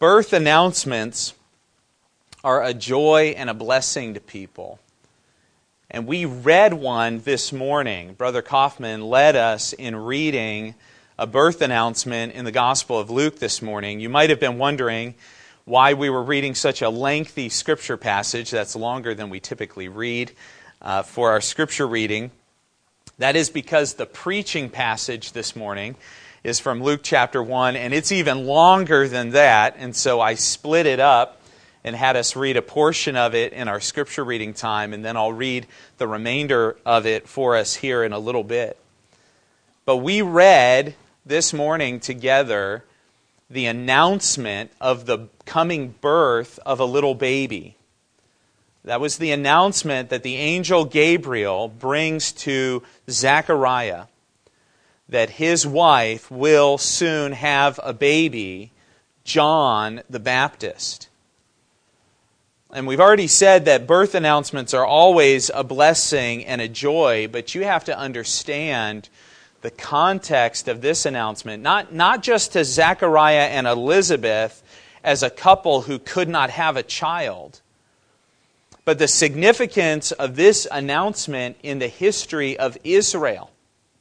Birth announcements are a joy and a blessing to people. And we read one this morning. Brother Kaufman led us in reading a birth announcement in the Gospel of Luke this morning. You might have been wondering why we were reading such a lengthy scripture passage that's longer than we typically read for our scripture reading. That is because the preaching passage this morning is from Luke chapter 1, and it's even longer than that, and so I split it up and had us read a portion of it in our scripture reading time, and then I'll read the remainder of it for us here in a little bit. But we read this morning together the announcement of the coming birth of a little baby. That was the announcement that the angel Gabriel brings to Zechariah, that his wife will soon have a baby, John the Baptist. And we've already said that birth announcements are always a blessing and a joy, but you have to understand the context of this announcement, not just to Zechariah and Elizabeth as a couple who could not have a child, but the significance of this announcement in the history of Israel.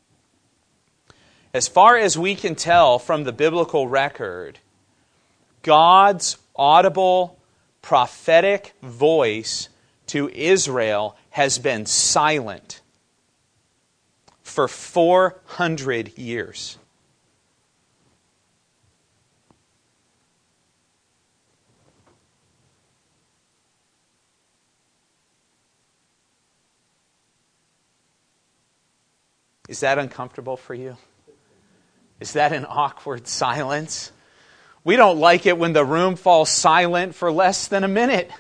As far as we can tell from the biblical record, God's audible prophetic voice to Israel has been silent for 400 years. Is that uncomfortable for you? Is that an awkward silence? We don't like it when the room falls silent for less than a minute.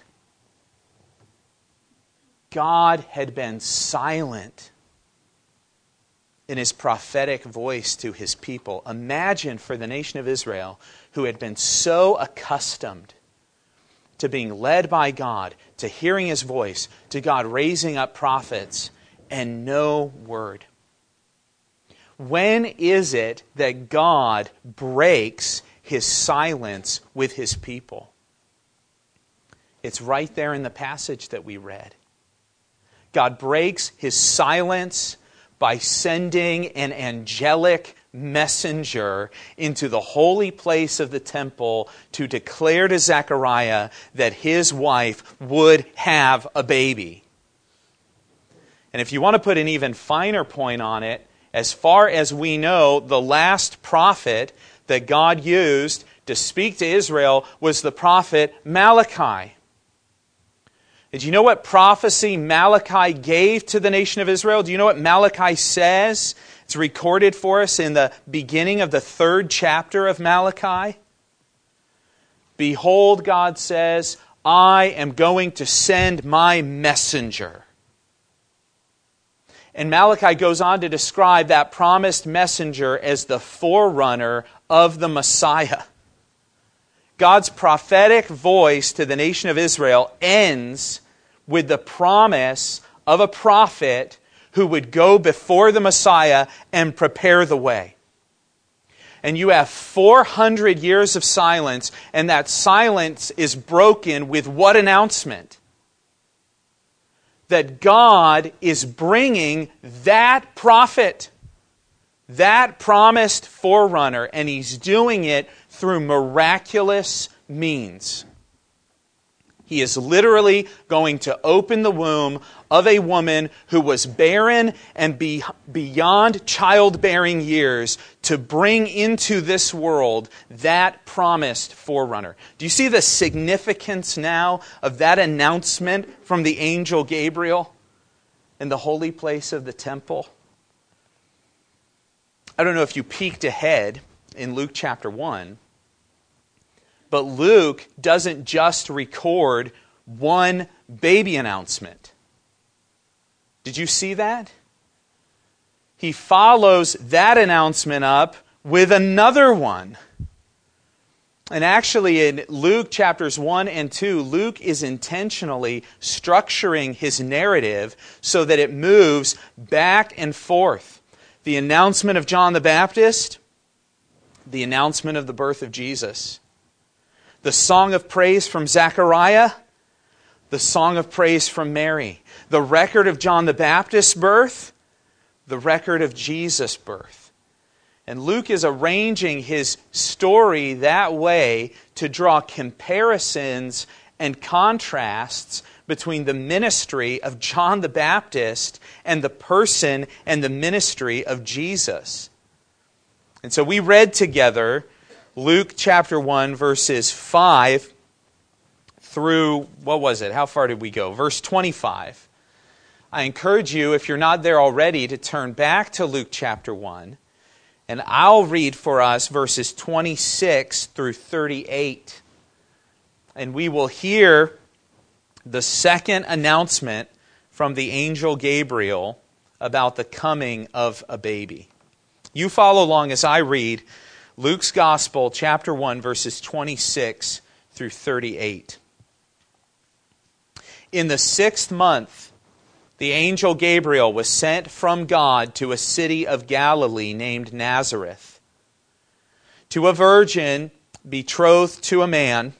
God had been silent in His prophetic voice to His people. Imagine for the nation of Israel, who had been so accustomed to being led by God, to hearing His voice, to God raising up prophets, and no word. When is it that God breaks His silence with His people? It's right there in the passage that we read. God breaks His silence by sending an angelic messenger into the holy place of the temple to declare to Zechariah that his wife would have a baby. And if you want to put an even finer point on it, as far as we know, the last prophet that God used to speak to Israel was the prophet Malachi. Did you know what prophecy Malachi gave to the nation of Israel? Do you know what Malachi says? It's recorded for us in the beginning of the 3rd chapter of Malachi. Behold, God says, I am going to send my messenger. And Malachi goes on to describe that promised messenger as the forerunner of the Messiah. God's prophetic voice to the nation of Israel ends with the promise of a prophet who would go before the Messiah and prepare the way. And you have 400 years of silence, and that silence is broken with what announcement? That God is bringing that prophet, that promised forerunner, and He's doing it through miraculous means. He is literally going to open the womb of a woman who was barren and beyond childbearing years to bring into this world that promised forerunner. Do you see the significance now of that announcement from the angel Gabriel in the holy place of the temple? I don't know if you peeked ahead in Luke chapter 1, but Luke doesn't just record one baby announcement. Did you see that? He follows that announcement up with another one. And actually in Luke chapters 1 and 2, Luke is intentionally structuring his narrative so that it moves back and forth. The announcement of John the Baptist, the announcement of the birth of Jesus. The song of praise from Zechariah, the song of praise from Mary. The record of John the Baptist's birth, the record of Jesus' birth. And Luke is arranging his story that way to draw comparisons and contrasts between the ministry of John the Baptist and the person and the ministry of Jesus. And so we read together Luke chapter 1, verses 5 through, what was it? How far did we go? Verse 25. I encourage you, if you're not there already, to turn back to Luke chapter 1. And I'll read for us verses 26 through 38. And we will hear the second announcement from the angel Gabriel about the coming of a baby. You follow along as I read Luke's Gospel, chapter 1, verses 26 through 38. In the 6th month, the angel Gabriel was sent from God to a city of Galilee named Nazareth, to a virgin betrothed to a man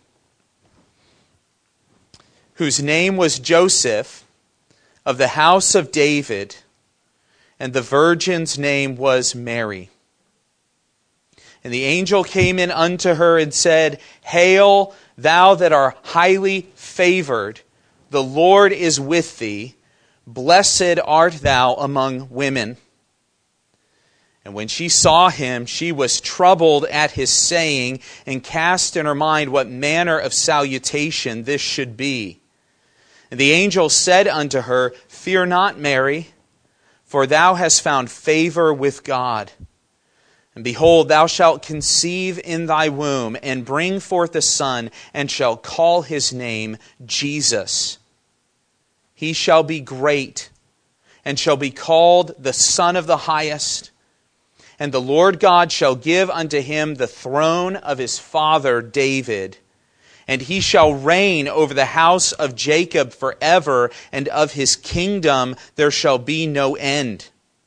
whose name was Joseph, of the house of David, and the virgin's name was Mary. And the angel came in unto her and said, Hail, thou that art highly favored, the Lord is with thee. Blessed art thou among women. And when she saw him, she was troubled at his saying, and cast in her mind what manner of salutation this should be. And the angel said unto her, Fear not, Mary, for thou hast found favor with God. And behold, thou shalt conceive in thy womb, and bring forth a son, and shalt call his name Jesus. He shall be great, and shall be called the Son of the Highest. And the Lord God shall give unto him the throne of his father David. And he shall reign over the house of Jacob forever, and of his kingdom there shall be no end.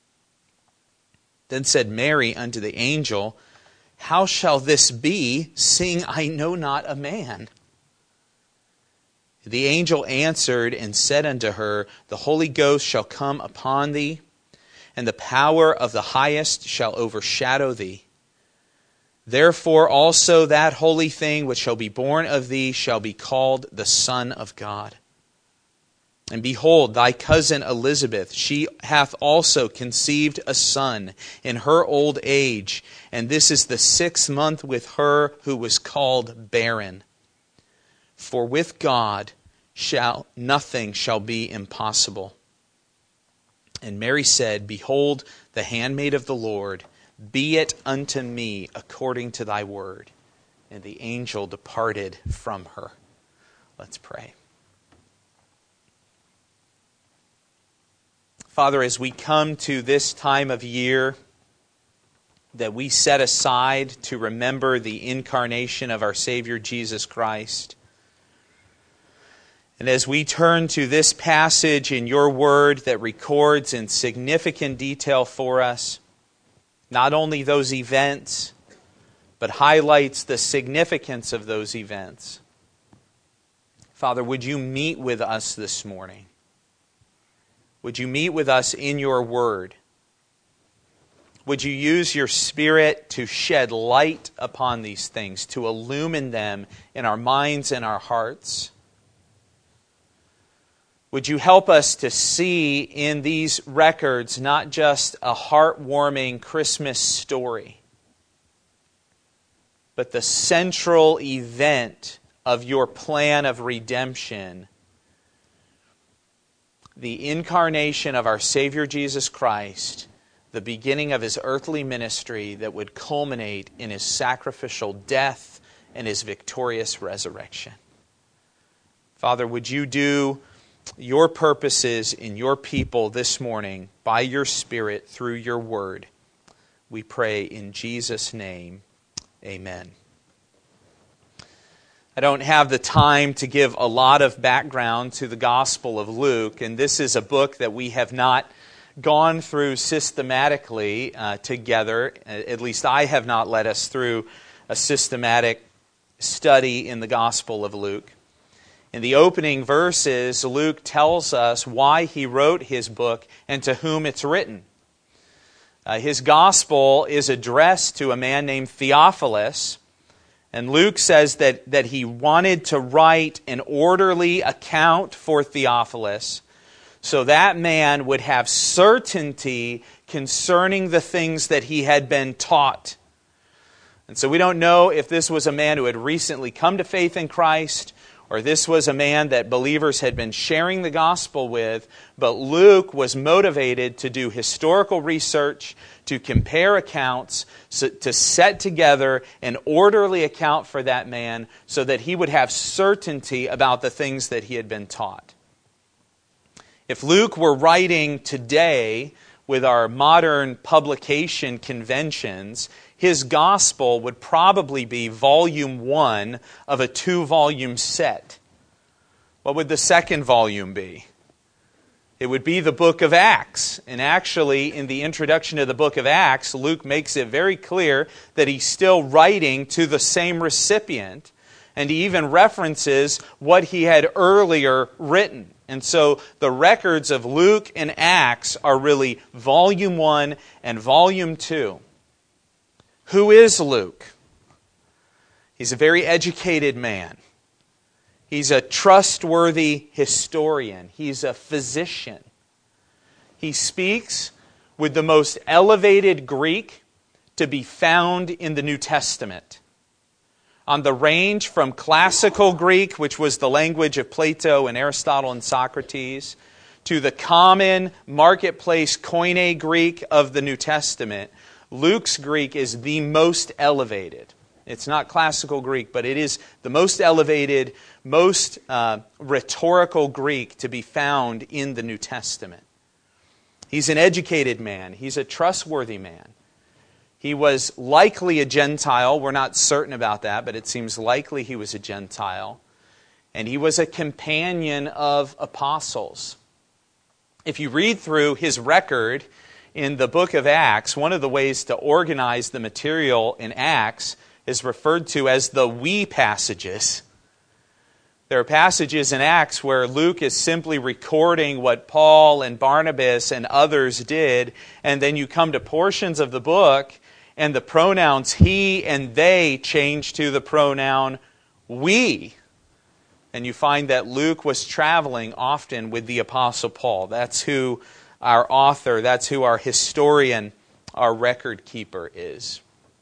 Then said Mary unto the angel, How shall this be, seeing I know not a man? The angel answered and said unto her, The Holy Ghost shall come upon thee, and the power of the highest shall overshadow thee. Therefore also that holy thing which shall be born of thee shall be called the Son of God. And behold, thy cousin Elizabeth, she hath also conceived a son in her old age, and this is the 6th month with her who was called barren. For with God nothing shall be impossible. And Mary said, Behold, the handmaid of the Lord, be it unto me according to thy word. And the angel departed from her. Let's pray. Father, as we come to this time of year that we set aside to remember the incarnation of our Savior Jesus Christ, and as we turn to this passage in your word that records in significant detail for us, not only those events, but highlights the significance of those events. Father, would you meet with us this morning? Would you meet with us in your word? Would you use your Spirit to shed light upon these things, to illumine them in our minds and our hearts? Would you help us to see in these records not just a heartwarming Christmas story, but the central event of your plan of redemption, the incarnation of our Savior Jesus Christ, the beginning of his earthly ministry that would culminate in his sacrificial death and his victorious resurrection. Father, would you do your purposes in your people this morning by your Spirit through your word? We pray in Jesus' name. Amen. I don't have the time to give a lot of background to the Gospel of Luke, and this is a book that we have not gone through systematically together. At least I have not led us through a systematic study in the Gospel of Luke. In the opening verses, Luke tells us why he wrote his book and to whom it's written. His Gospel is addressed to a man named Theophilus, and Luke says that he wanted to write an orderly account for Theophilus so that man would have certainty concerning the things that he had been taught. And so we don't know if this was a man who had recently come to faith in Christ, or this was a man that believers had been sharing the gospel with, but Luke was motivated to do historical research, to compare accounts, to set together an orderly account for that man so that he would have certainty about the things that he had been taught. If Luke were writing today with our modern publication conventions, his gospel would probably be volume 1 of a 2-volume set. What would the second volume be? It would be the book of Acts. And actually, in the introduction to the book of Acts, Luke makes it very clear that he's still writing to the same recipient. And he even references what he had earlier written. And so the records of Luke and Acts are really volume 1 and volume 2. Who is Luke? He's a very educated man. He's a trustworthy historian. He's a physician. He speaks with the most elevated Greek to be found in the New Testament. On the range from classical Greek, which was the language of Plato and Aristotle and Socrates, to the common marketplace Koine Greek of the New Testament, Luke's Greek is the most elevated. It's not classical Greek, but it is the most elevated, most rhetorical Greek to be found in the New Testament. He's an educated man. He's a trustworthy man. He was likely a Gentile. We're not certain about that, but it seems likely he was a Gentile. And he was a companion of apostles. If you read through his record in the book of Acts, one of the ways to organize the material in Acts is referred to as the we passages. There are passages in Acts where Luke is simply recording what Paul and Barnabas and others did, and then you come to portions of the book and the pronouns he and they change to the pronoun we. And you find that Luke was traveling often with the Apostle Paul. That's who our author, that's who our historian, our record keeper is.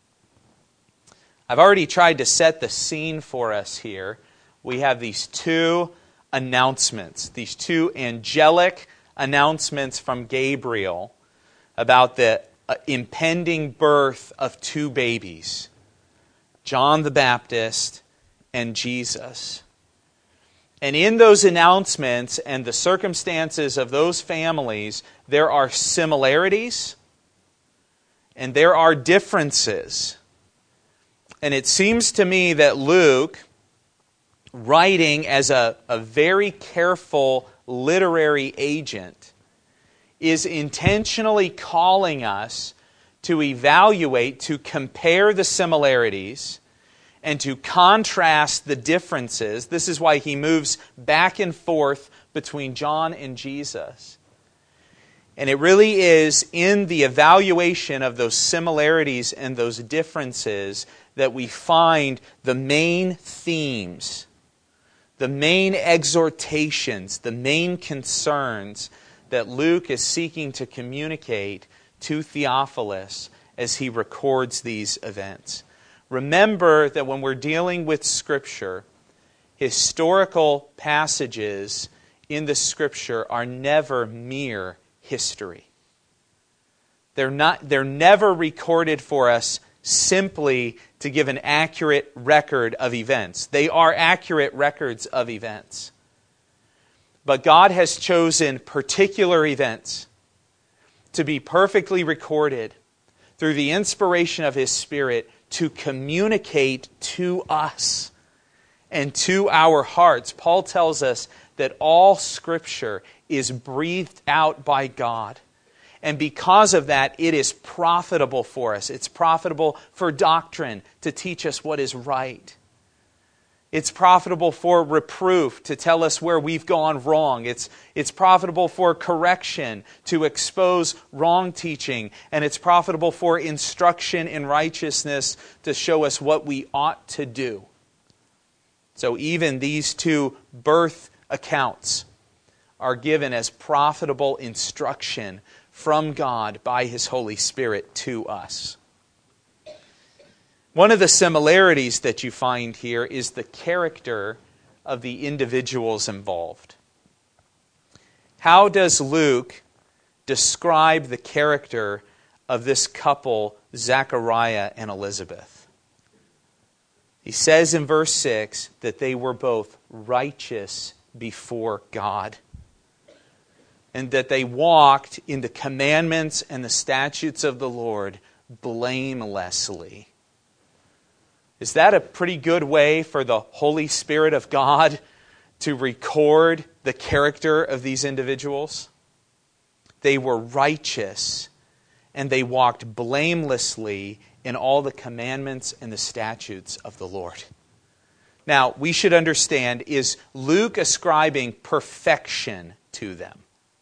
I've already tried to set the scene for us here. We have these two announcements, these two angelic announcements from Gabriel about the impending birth of two babies, John the Baptist and Jesus. And in those announcements and the circumstances of those families, there are similarities and there are differences. And it seems to me that Luke, writing as a very careful literary agent, is intentionally calling us to evaluate, to compare the similarities and to contrast the differences. This is why he moves back and forth between John and Jesus. And it really is in the evaluation of those similarities and those differences that we find the main themes, the main exhortations, the main concerns that Luke is seeking to communicate to Theophilus as he records these events. Remember that when we're dealing with Scripture, historical passages in the Scripture are never mere history. They're never recorded for us simply to give an accurate record of events. They are accurate records of events. But God has chosen particular events to be perfectly recorded through the inspiration of His Spirit to communicate to us and to our hearts. Paul tells us that all Scripture is breathed out by God. And because of that, it is profitable for us. It's profitable for doctrine, to teach us what is right. It's profitable for reproof, to tell us where we've gone wrong. It's profitable for correction, to expose wrong teaching. And it's profitable for instruction in righteousness, to show us what we ought to do. So even these two birth accounts are given as profitable instruction from God by His Holy Spirit to us. One of the similarities that you find here is the character of the individuals involved. How does Luke describe the character of this couple, Zechariah and Elizabeth? He says in verse 6 that they were both righteous before God, and that they walked in the commandments and the statutes of the Lord blamelessly. Is that a pretty good way for the Holy Spirit of God to record the character of these individuals? They were righteous, and they walked blamelessly in all the commandments and the statutes of the Lord. Now, we should understand, is Luke ascribing perfection to them?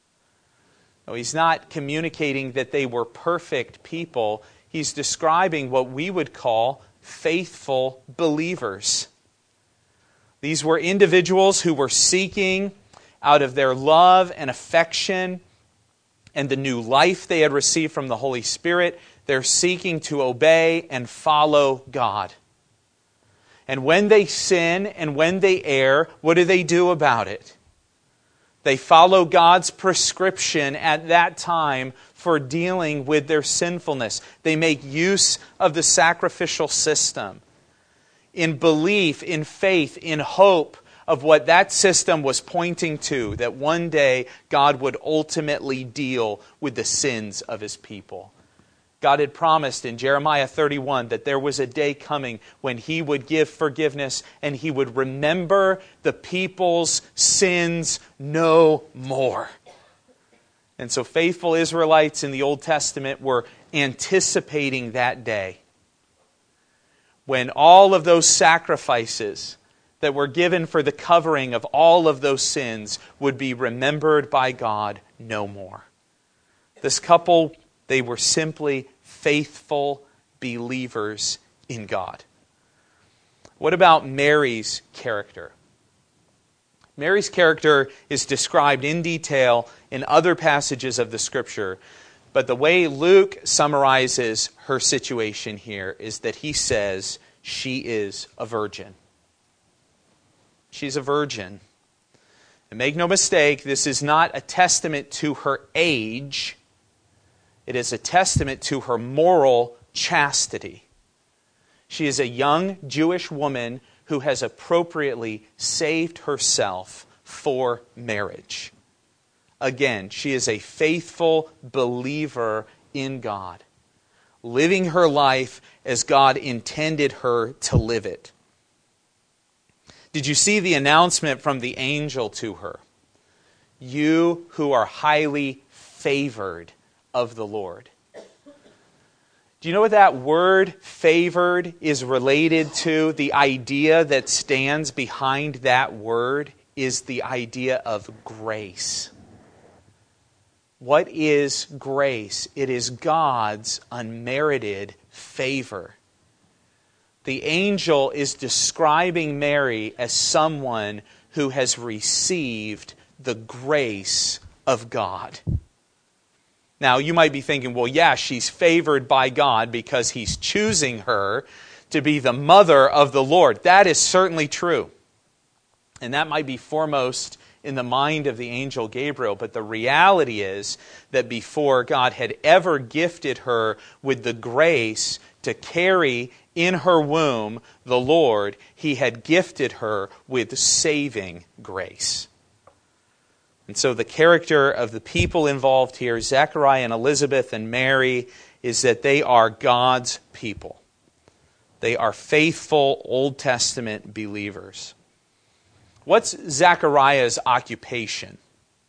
No, he's not communicating that they were perfect people. He's describing what we would call faithful believers. These were individuals who were seeking, out of their love and affection and the new life they had received from the Holy Spirit, they're seeking to obey and follow God. And when they sin and when they err, what do they do about it? They follow God's prescription at that time for dealing with their sinfulness. They make use of the sacrificial system in belief, in faith, in hope of what that system was pointing to, that one day God would ultimately deal with the sins of His people. God had promised in Jeremiah 31 that there was a day coming when He would give forgiveness and He would remember the people's sins no more. And so faithful Israelites in the Old Testament were anticipating that day when all of those sacrifices that were given for the covering of all of those sins would be remembered by God no more. This couple, they were simply faithful believers in God. What about Mary's character? Mary's character is described in detail in other passages of the Scripture, but the way Luke summarizes her situation here is that he says she is a virgin. She's a virgin. And make no mistake, this is not a testament to her age. It is a testament to her moral chastity. She is a young Jewish woman who has appropriately saved herself for marriage. Again, she is a faithful believer in God, living her life as God intended her to live it. Did you see the announcement from the angel to her? You who are highly favored of the Lord. Do you know what that word favored is related to? The idea that stands behind that word is the idea of grace. What is grace? It is God's unmerited favor. The angel is describing Mary as someone who has received the grace of God. Now, you might be thinking, well, yeah, she's favored by God because He's choosing her to be the mother of the Lord. That is certainly true. And that might be foremost in the mind of the angel Gabriel. But the reality is that before God had ever gifted her with the grace to carry in her womb the Lord, He had gifted her with saving grace. And so the character of the people involved here, Zechariah and Elizabeth and Mary, is that they are God's people. They are faithful Old Testament believers. What's Zechariah's occupation?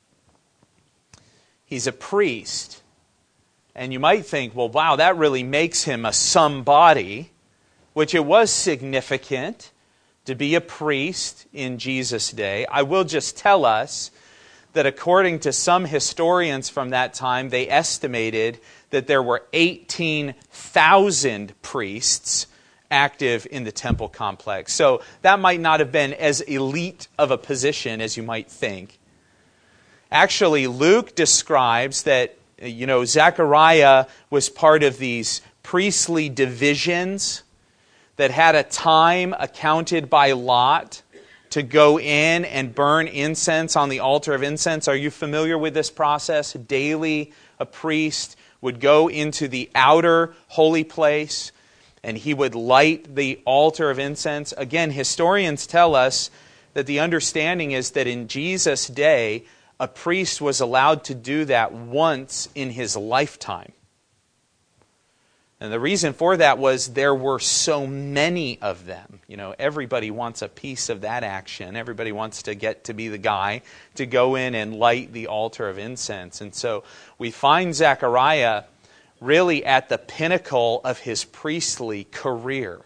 He's a priest. And you might think, well, wow, that really makes him a somebody, which it was significant to be a priest in Jesus' day. I will just tell us that according to some historians from that time, they estimated that there were 18,000 priests active in the temple complex. So that might not have been as elite of a position as you might think. Actually, Luke describes that, Zechariah was part of these priestly divisions that had a time accounted by lot to go in and burn incense on the altar of incense. Are you familiar with this process? Daily, a priest would go into the outer holy place and he would light the altar of incense. Again, historians tell us that the understanding is that in Jesus' day, a priest was allowed to do that once in his lifetime. And the reason for that was there were so many of them. Everybody wants a piece of that action. Everybody wants to get to be the guy to go in and light the altar of incense. And so we find Zechariah really at the pinnacle of his priestly career.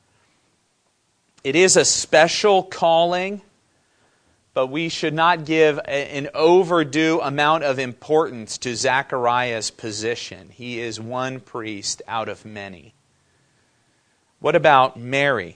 It is a special calling, but we should not give an overdue amount of importance to Zechariah's position. He is one priest out of many. What about Mary?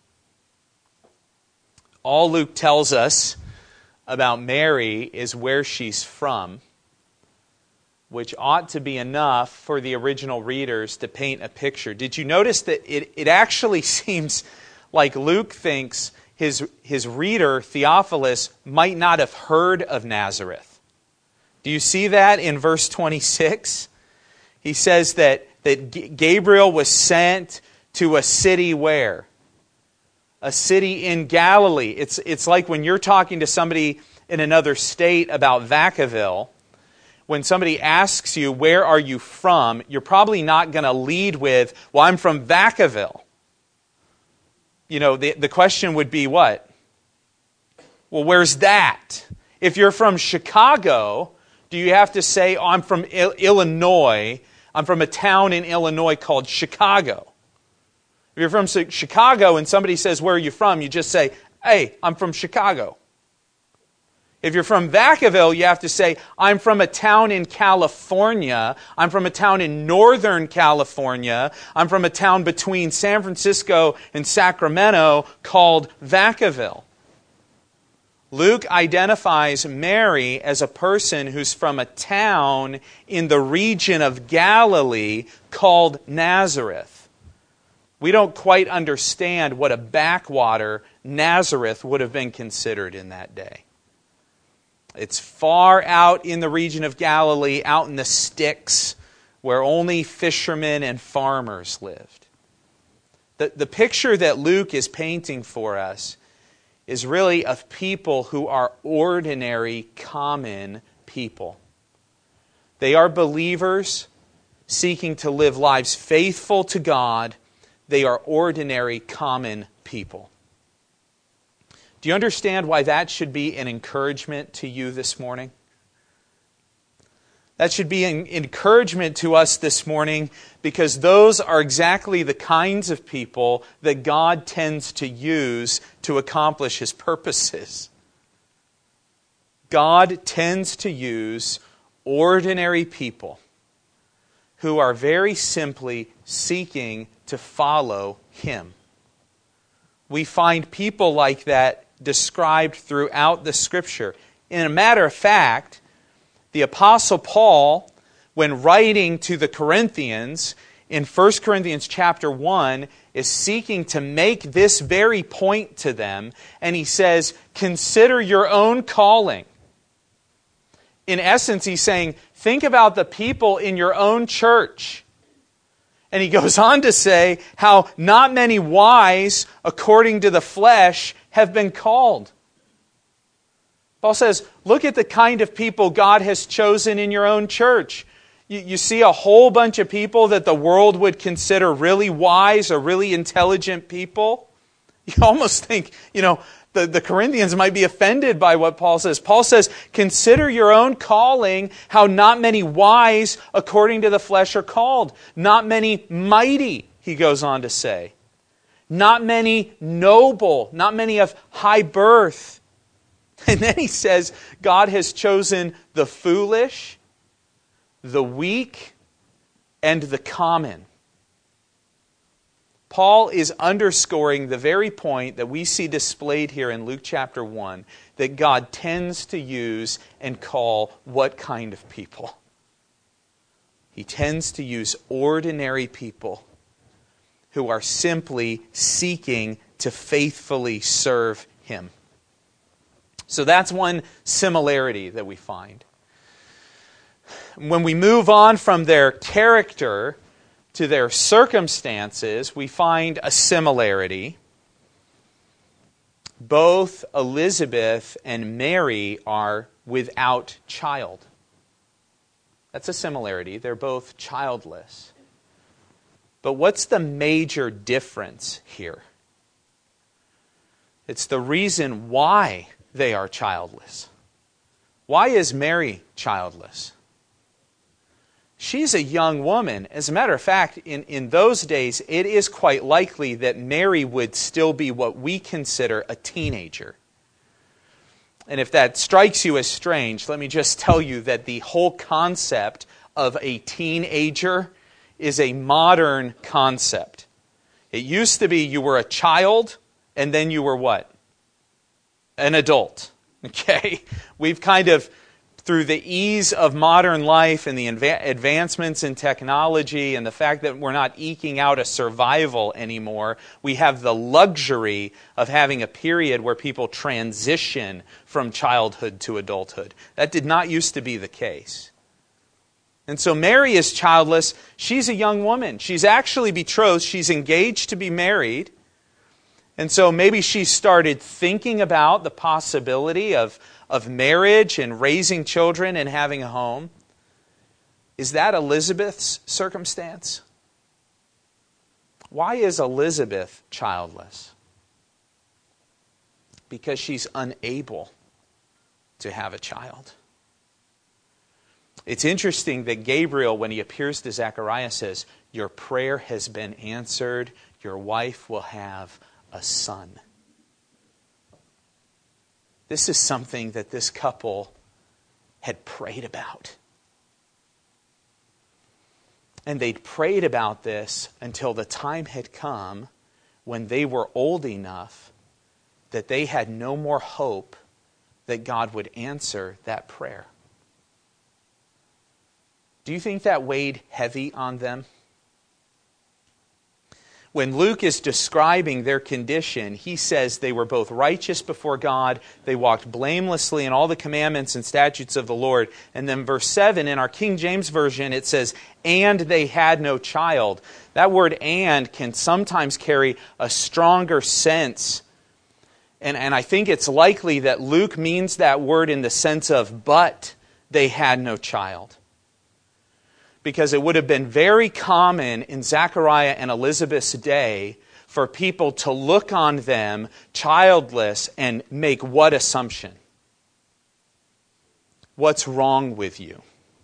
All Luke tells us about Mary is where she's from, which ought to be enough for the original readers to paint a picture. Did you notice that it actually seems like Luke thinks his reader, Theophilus, might not have heard of Nazareth? Do you see that in verse 26? He says that Gabriel was sent to a city where? A city in Galilee. It's like when you're talking to somebody in another state about Vacaville, when somebody asks you, where are you from? You're probably not going to lead with, well, I'm from Vacaville. The question would be what? Well, where's that? If you're from Chicago, do you have to say, I'm from Illinois, I'm from a town in Illinois called Chicago? If you're from Chicago and somebody says, where are you from? You just say, hey, I'm from Chicago. If you're from Vacaville, you have to say, I'm from a town in California. I'm from a town in Northern California. I'm from a town between San Francisco and Sacramento called Vacaville. Luke identifies Mary as a person who's from a town in the region of Galilee called Nazareth. We don't quite understand what a backwater Nazareth would have been considered in that day. It's far out in the region of Galilee, out in the sticks, where only fishermen and farmers lived. The picture that Luke is painting for us is really of people who are ordinary, common people. They are believers seeking to live lives faithful to God. They are ordinary, common people. Do you understand why that should be an encouragement to you this morning? That should be an encouragement to us this morning because those are exactly the kinds of people that God tends to use to accomplish His purposes. God tends to use ordinary people who are very simply seeking to follow Him. We find people like that described throughout the Scripture. In a matter of fact, the Apostle Paul, when writing to the Corinthians, in 1 Corinthians chapter 1, is seeking to make this very point to them. And he says, consider your own calling. In essence, he's saying, think about the people in your own church. And he goes on to say how not many wise, according to the flesh, have been called. Paul says, look at the kind of people God has chosen in your own church. You see a whole bunch of people that the world would consider really wise or really intelligent people. You almost think, the Corinthians might be offended by what Paul says. Paul says, consider your own calling, how not many wise according to the flesh are called. Not many mighty, he goes on to say. Not many noble, not many of high birth. And then he says, God has chosen the foolish, the weak, and the common. Paul is underscoring the very point that we see displayed here in Luke chapter 1, that God tends to use and call what kind of people? He tends to use ordinary people who are simply seeking to faithfully serve Him. So that's one similarity that we find. When we move on from their character to their circumstances, we find a similarity. Both Elizabeth and Mary are without child. That's a similarity. They're both childless. But what's the major difference here? It's the reason why they are childless. Why is Mary childless? She's a young woman. As a matter of fact, in those days, it is quite likely that Mary would still be what we consider a teenager. And if that strikes you as strange, let me just tell you that the whole concept of a teenager is a modern concept. It used to be you were a child, and then you were what? An adult. Okay? We've kind of, through the ease of modern life and the advancements in technology and the fact that we're not eking out a survival anymore, we have the luxury of having a period where people transition from childhood to adulthood. That did not used to be the case. And so Mary is childless. She's a young woman. She's actually betrothed. She's engaged to be married. And so maybe she started thinking about the possibility of marriage and raising children and having a home. Is that Elizabeth's circumstance? Why is Elizabeth childless? Because she's unable to have a child. It's interesting that Gabriel, when he appears to Zechariah, says, "Your prayer has been answered. Your wife will have a son." This is something that this couple had prayed about. And they'd prayed about this until the time had come when they were old enough that they had no more hope that God would answer that prayer. Do you think that weighed heavy on them? When Luke is describing their condition, he says they were both righteous before God, they walked blamelessly in all the commandments and statutes of the Lord. And then verse 7, in our King James Version, it says, "And they had no child." That word "and" can sometimes carry a stronger sense. And I think it's likely that Luke means that word in the sense of, but they had no child. Because it would have been very common in Zechariah and Elizabeth's day for people to look on them childless and make what assumption? What's wrong with you?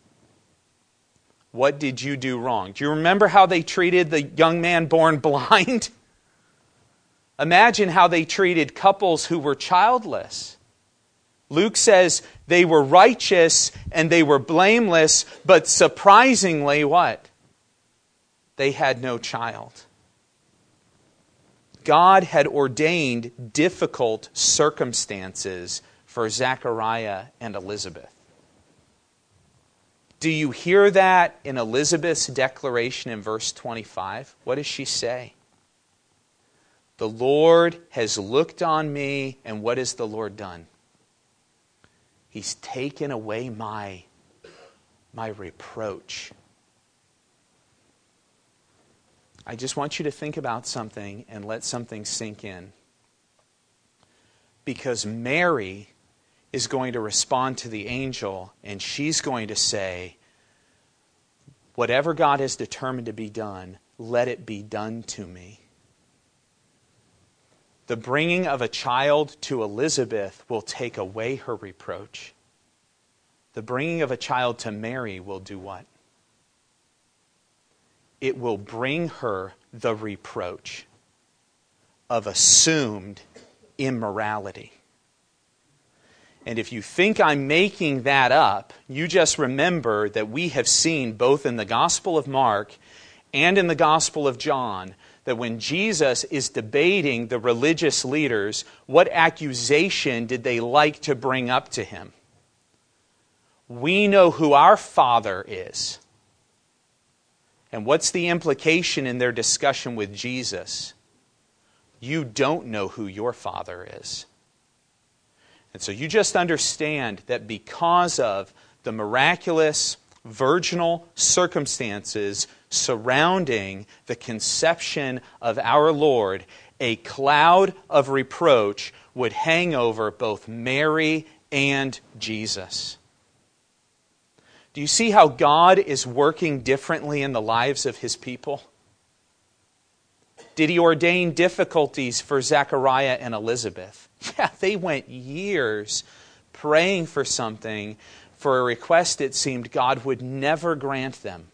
What did you do wrong? Do you remember how they treated the young man born blind? Imagine how they treated couples who were childless. Luke says they were righteous and they were blameless, but surprisingly, what? They had no child. God had ordained difficult circumstances for Zechariah and Elizabeth. Do you hear that in Elizabeth's declaration in verse 25? What does she say? The Lord has looked on me, and what has the Lord done? He's taken away my reproach. I just want you to think about something and let something sink in. Because Mary is going to respond to the angel and she's going to say, whatever God has determined to be done, let it be done to me. The bringing of a child to Elizabeth will take away her reproach. The bringing of a child to Mary will do what? It will bring her the reproach. of assumed immorality. And if you think I'm making that up, you just remember that we have seen both in the Gospel of Mark and in the Gospel of John that when Jesus is debating the religious leaders, what accusation did they like to bring up to him? We know who our Father is. And what's the implication in their discussion with Jesus? You don't know who your Father is. And so you just understand that because of the miraculous, virginal circumstances surrounding the conception of our Lord, a cloud of reproach would hang over both Mary and Jesus. Do you see how God is working differently in the lives of His people? Did He ordain difficulties for Zechariah and Elizabeth? Yeah, they went years praying for something, for a request it seemed God would never grant them.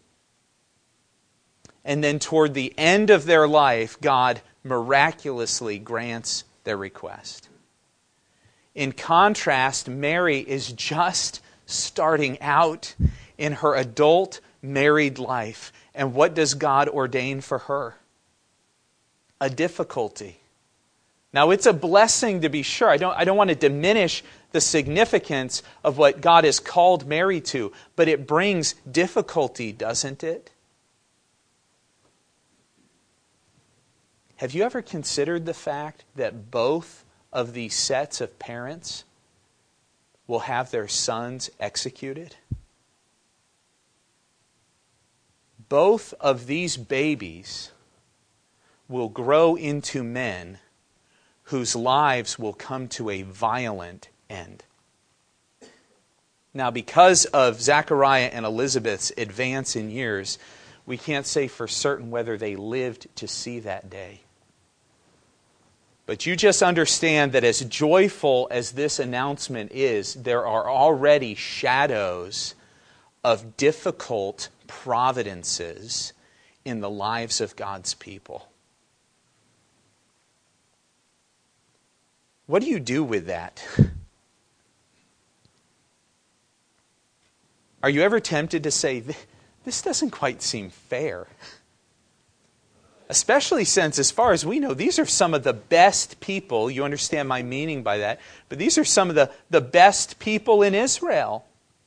And then toward the end of their life, God miraculously grants their request. In contrast, Mary is just starting out in her adult married life. And what does God ordain for her? A difficulty. Now, it's a blessing to be sure. I don't want to diminish the significance of what God has called Mary to, but it brings difficulty, doesn't it? Have you ever considered the fact that both of these sets of parents will have their sons executed? Both of these babies will grow into men whose lives will come to a violent end. Now, because of Zechariah and Elizabeth's advance in years, we can't say for certain whether they lived to see that day. But you just understand that as joyful as this announcement is, there are already shadows of difficult providences in the lives of God's people. What do you do with that? Are you ever tempted to say, this doesn't quite seem fair? Especially since, as far as we know, these are some of the best people. You understand my meaning by that. But these are some of the best people in Israel.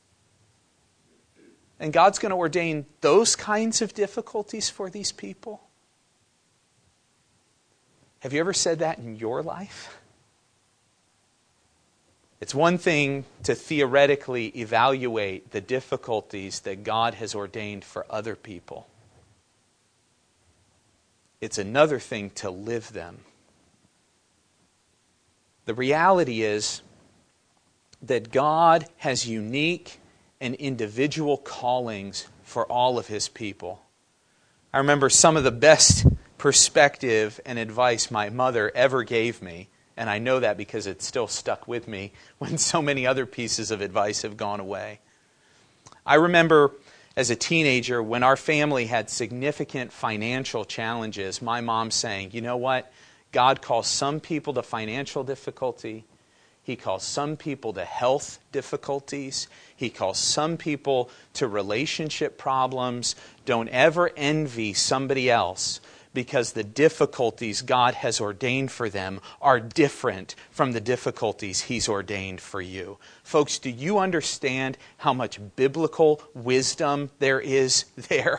And God's going to ordain those kinds of difficulties for these people? Have you ever said that in your life? It's one thing to theoretically evaluate the difficulties that God has ordained for other people. It's another thing to live them. The reality is that God has unique and individual callings for all of His people. I remember some of the best perspective and advice my mother ever gave me. And I know that because it's still stuck with me when so many other pieces of advice have gone away. I remember as a teenager when our family had significant financial challenges, my mom saying, you know what? God calls some people to financial difficulty. He calls some people to health difficulties. He calls some people to relationship problems. Don't ever envy somebody else, because the difficulties God has ordained for them are different from the difficulties He's ordained for you. Folks, do you understand how much biblical wisdom there is there?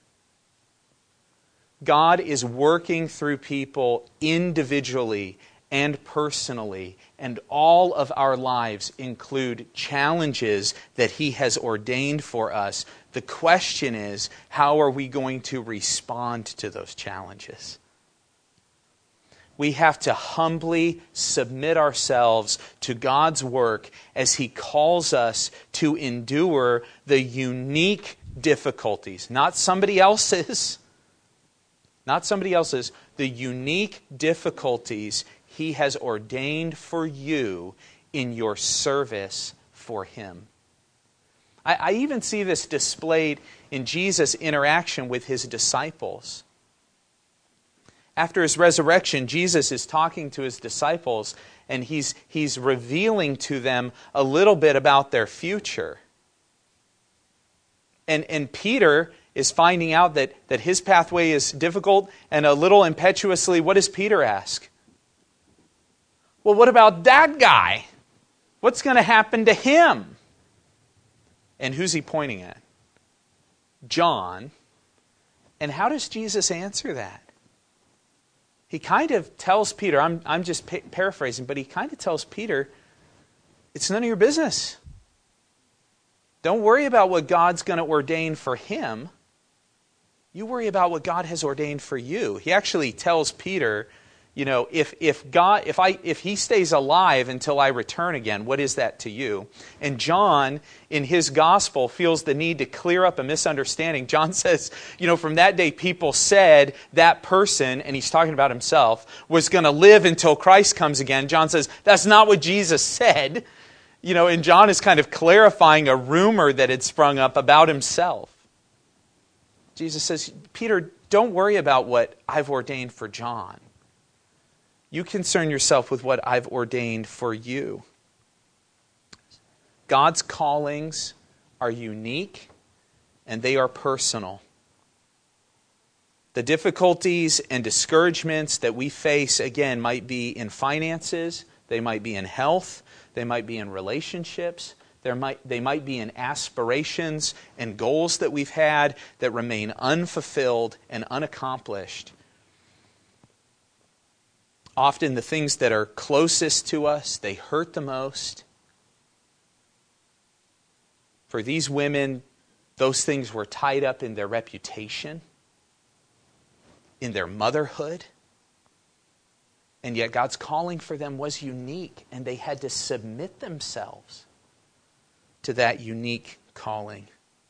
God is working through people individually and personally, and all of our lives include challenges that He has ordained for us. The question is, how are we going to respond to those challenges? We have to humbly submit ourselves to God's work as He calls us to endure the unique difficulties, not somebody else's, the unique difficulties He has ordained for you in your service for Him. I even see this displayed in Jesus' interaction with His disciples. After his resurrection, Jesus is talking to his disciples, and he's revealing to them a little bit about their future. And Peter is finding out that his pathway is difficult, and a little impetuously, what does Peter ask? Well, what about that guy? What's going to happen to him? And who's he pointing at? John. And how does Jesus answer that? He kind of tells Peter, I'm just paraphrasing, but he kind of tells Peter, it's none of your business. Don't worry about what God's going to ordain for him. You worry about what God has ordained for you. He actually tells Peter, you know, if he stays alive until I return again, what is that to you? And John, in his gospel, feels the need to clear up a misunderstanding. John says, you know, from that day people said that person, and he's talking about himself, was going to live until Christ comes again. John says, that's not what Jesus said. You know, and John is kind of clarifying a rumor that had sprung up about himself. Jesus says, Peter, don't worry about what I've ordained for John. You concern yourself with what I've ordained for you. God's callings are unique and they are personal. The difficulties and discouragements that we face, again, might be in finances, they might be in health, they might be in relationships, they might be in aspirations and goals that we've had that remain unfulfilled and unaccomplished. Often the things that are closest to us, they hurt the most. For these women, those things were tied up in their reputation, in their motherhood. And yet God's calling for them was unique, and they had to submit themselves to that unique calling.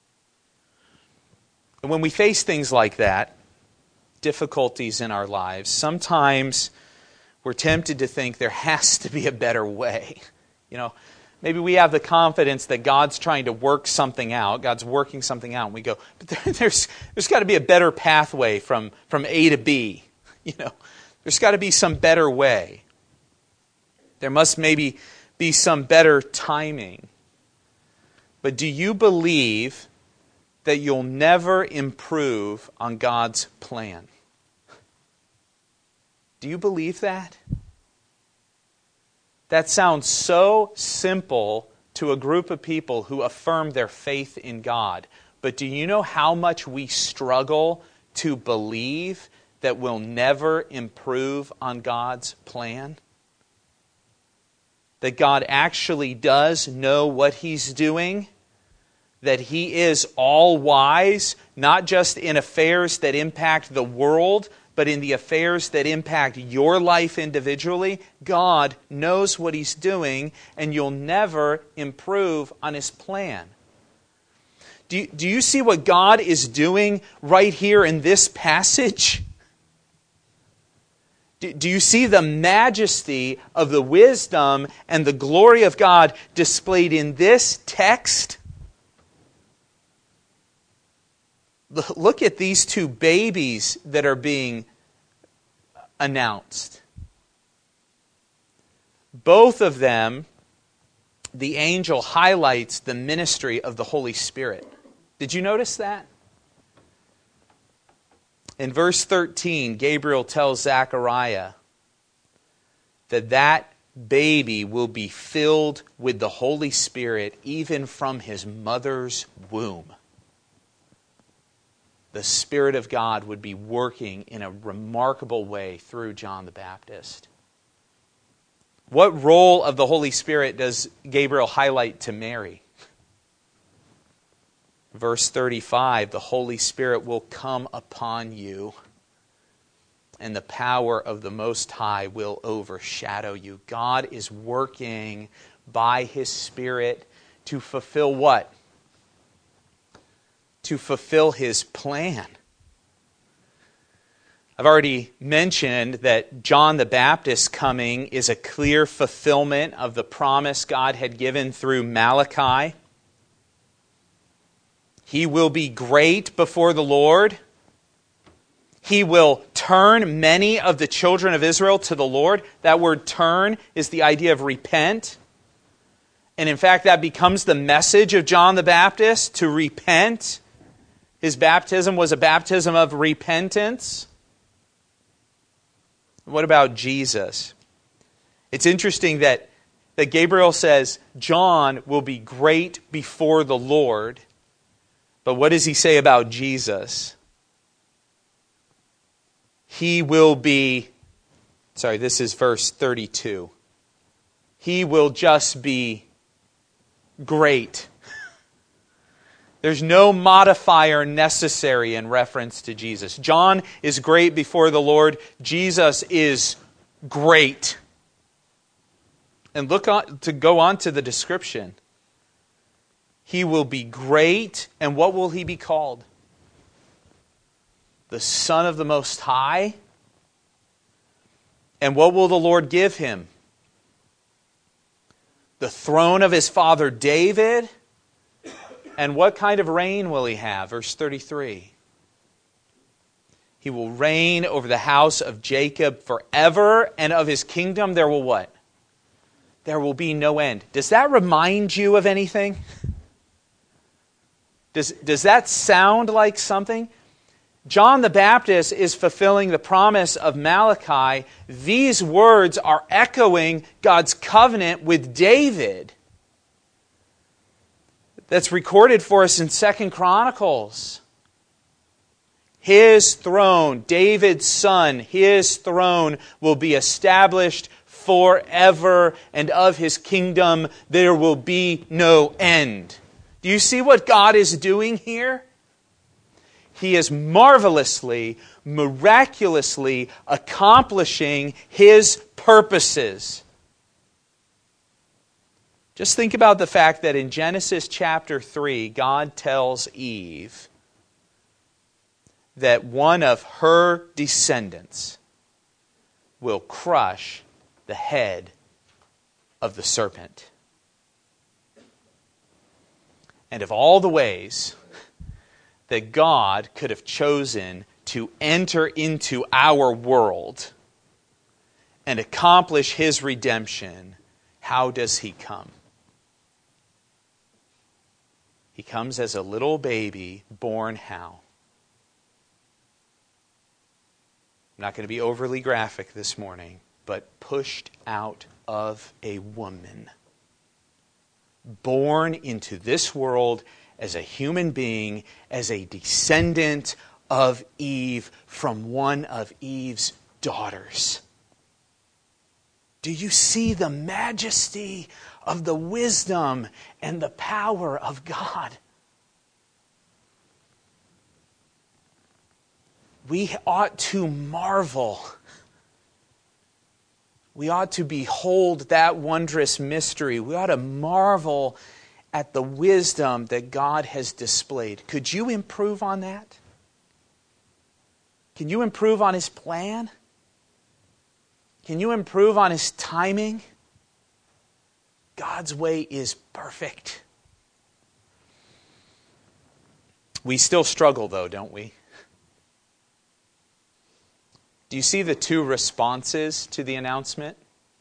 And when we face things like that, difficulties in our lives, sometimes we're tempted to think there has to be a better way. You know, maybe we have the confidence that God's trying to work something out. God's working something out. And we go, but there's got to be a better pathway from A to B. You know, there's got to be some better way. There must maybe be some better timing. But do you believe that you'll never improve on God's plan? Do you believe that? That sounds so simple to a group of people who affirm their faith in God. But do you know how much we struggle to believe that we'll never improve on God's plan? That God actually does know what He's doing? That He is all-wise, not just in affairs that impact the world, but in the affairs that impact your life individually? God knows what He's doing, and you'll never improve on His plan. Do you see what God is doing right here in this passage? Do you see the majesty of the wisdom and the glory of God displayed in this text? Look at these two babies that are being announced. Both of them, the angel highlights the ministry of the Holy Spirit. Did you notice that? In verse 13, Gabriel tells Zechariah that baby will be filled with the Holy Spirit even from his mother's womb. The Spirit of God would be working in a remarkable way through John the Baptist. What role of the Holy Spirit does Gabriel highlight to Mary? Verse 35, the Holy Spirit will come upon you, and the power of the Most High will overshadow you. God is working by His Spirit to fulfill what? To fulfill His plan. I've already mentioned that John the Baptist's coming is a clear fulfillment of the promise God had given through Malachi. He will be great before the Lord. He will turn many of the children of Israel to the Lord. That word turn is the idea of repent. And in fact, that becomes the message of John the Baptist, to repent. His baptism was a baptism of repentance. What about Jesus? It's interesting that Gabriel says John will be great before the Lord. But what does he say about Jesus? He will be, this is verse 32. He will just be great. There's no modifier necessary in reference to Jesus. John is great before the Lord. Jesus is great. And go on to the description. He will be great, and what will he be called? The Son of the Most High. And what will the Lord give him? The throne of his father David. And what kind of reign will he have? Verse 33. He will reign over the house of Jacob forever, and of his kingdom there will what? There will be no end. Does that remind you of anything? Does that sound like something? John the Baptist is fulfilling the promise of Malachi. These words are echoing God's covenant with David. That's recorded for us in 2 Chronicles. His throne, David's son, his throne will be established forever, and of his kingdom there will be no end. Do you see what God is doing here? He is marvelously, miraculously accomplishing His purposes. Just think about the fact that in Genesis chapter 3, God tells Eve that one of her descendants will crush the head of the serpent. And of all the ways that God could have chosen to enter into our world and accomplish His redemption, how does He come? He comes as a little baby born how? I'm not going to be overly graphic this morning, but pushed out of a woman. Born into this world as a human being, as a descendant of Eve from one of Eve's daughters. Do you see the majesty of the wisdom and the power of God? We ought to marvel. We ought to behold that wondrous mystery. We ought to marvel at the wisdom that God has displayed. Could you improve on that? Can you improve on His plan? Can you improve on His timing? God's way is perfect. We still struggle though, don't we? Do you see the two responses to the announcement?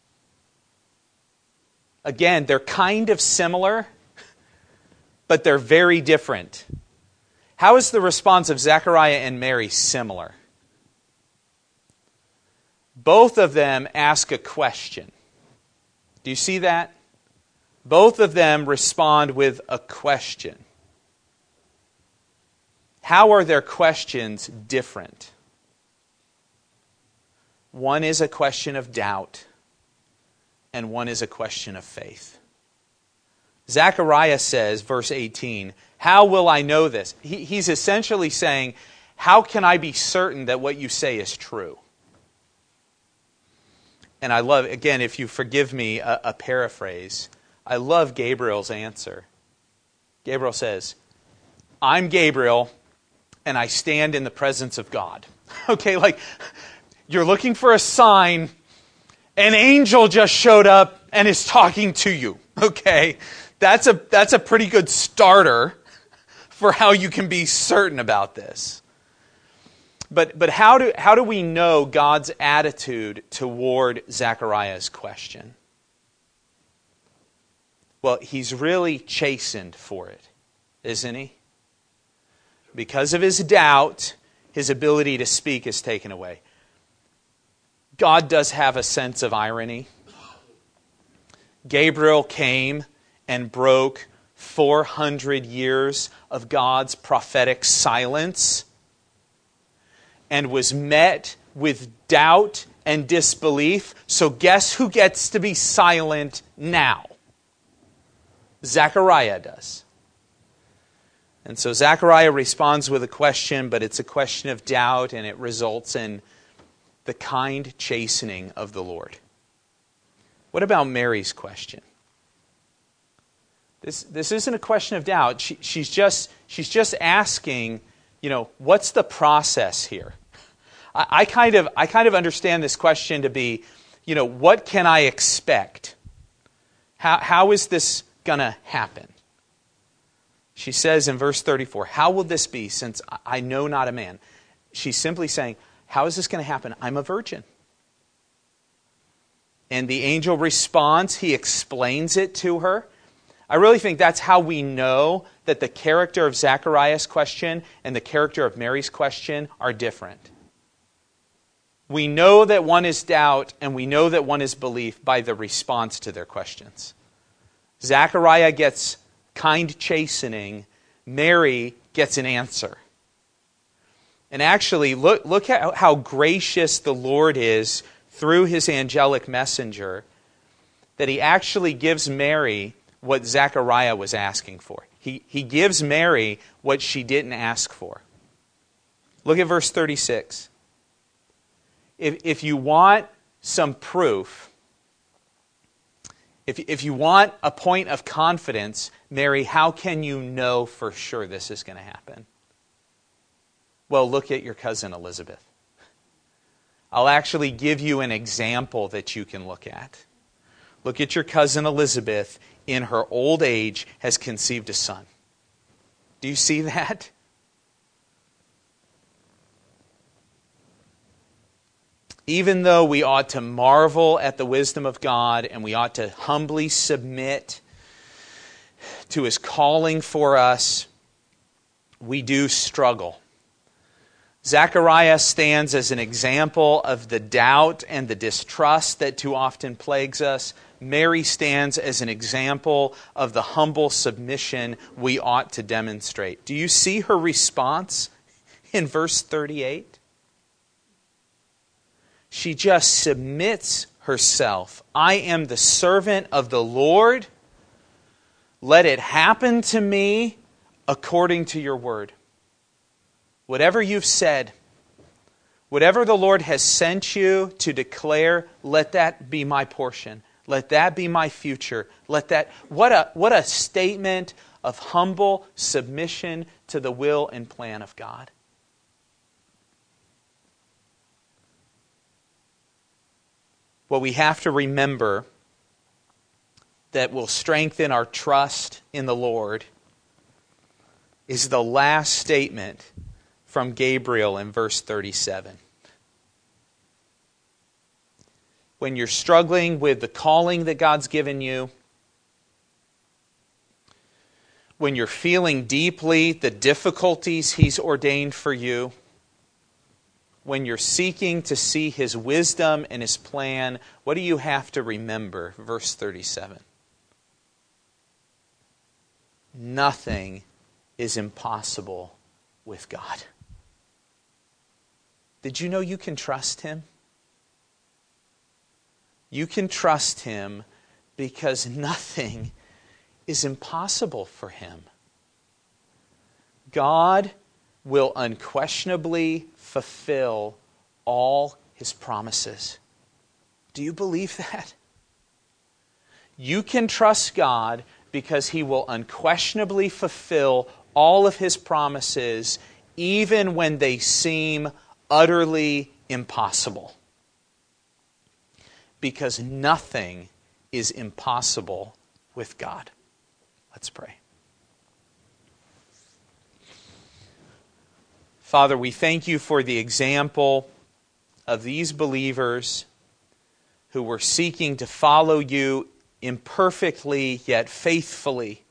Again, they're kind of similar, but they're very different. How is the response of Zechariah and Mary similar? Both of them ask a question. Do you see that? Both of them respond with a question. How are their questions different? One is a question of doubt, and one is a question of faith. Zechariah says, verse 18, how will I know this? He's essentially saying, how can I be certain that what you say is true? And I love, again, if you forgive me a paraphrase, I love Gabriel's answer. Gabriel says, I'm Gabriel, and I stand in the presence of God. Okay, like, you're looking for a sign, an angel just showed up and is talking to you. Okay, that's a pretty good starter for how you can be certain about this. But how do we know God's attitude toward Zechariah's question? Well, he's really chastened for it, isn't he? Because of his doubt, his ability to speak is taken away. God does have a sense of irony. Gabriel came and broke 400 years of God's prophetic silence and was met with doubt and disbelief. So guess who gets to be silent now? Zechariah does. And so Zechariah responds with a question, but it's a question of doubt, and it results in the kind chastening of the Lord. What about Mary's question? This isn't a question of doubt. She's just asking, what's the process here? I kind of understand this question to be, what can I expect? How is this going to happen? She says in verse 34, how will this be since I know not a man? She's simply saying, how is this going to happen? I'm a virgin. And the angel responds. He explains it to her. I really think that's how we know that the character of Zechariah's question and the character of Mary's question are different. We know that one is doubt and we know that one is belief by the response to their questions. Zechariah gets kind chastening. Mary gets an answer. And actually, look at how gracious the Lord is through his angelic messenger, that he actually gives Mary what Zechariah was asking for. He gives Mary what she didn't ask for. Look at verse 36. If you want some proof, if you want a point of confidence, Mary, how can you know for sure this is going to happen? Well, look at your cousin Elizabeth. I'll actually give you an example that you can look at. Look at your cousin Elizabeth. In her old age, has conceived a son. Do you see that? Even though we ought to marvel at the wisdom of God and we ought to humbly submit to his calling for us, we do struggle. Zechariah stands as an example of the doubt and the distrust that too often plagues us. Mary stands as an example of the humble submission we ought to demonstrate. Do you see her response in verse 38? She just submits herself. I am the servant of the Lord. Let it happen to me according to your word. Whatever you've said, whatever the Lord has sent you to declare, let that be my portion. Let that be my future. What a statement of humble submission to the will and plan of God. What we have to remember that will strengthen our trust in the Lord is the last statement from Gabriel in verse 37. When you're struggling with the calling that God's given you, when you're feeling deeply the difficulties He's ordained for you, when you're seeking to see His wisdom and His plan, what do you have to remember? Verse 37. Nothing is impossible with God. Did you know you can trust Him? You can trust Him because nothing is impossible for Him. God will unquestionably fulfill all His promises. Do you believe that? You can trust God because He will unquestionably fulfill all of His promises, even when they seem utterly impossible. Because nothing is impossible with God. Let's pray. Father, we thank you for the example of these believers who were seeking to follow you imperfectly yet faithfully.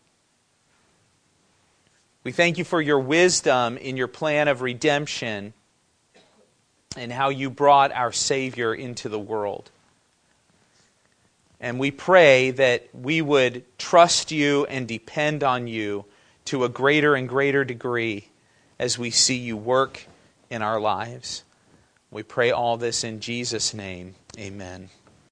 We thank you for your wisdom in your plan of redemption and how you brought our Savior into the world. And we pray that we would trust you and depend on you to a greater and greater degree as we see you work in our lives. We pray all this in Jesus' name. Amen.